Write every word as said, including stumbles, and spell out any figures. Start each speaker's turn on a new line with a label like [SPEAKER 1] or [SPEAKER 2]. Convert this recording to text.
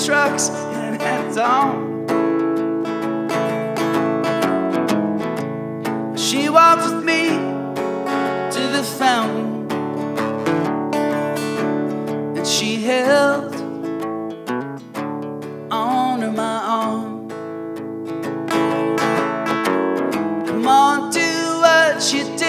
[SPEAKER 1] trucks and at dawn. She walked with me to the fountain, and she held onto my arm. Come on, do what you do.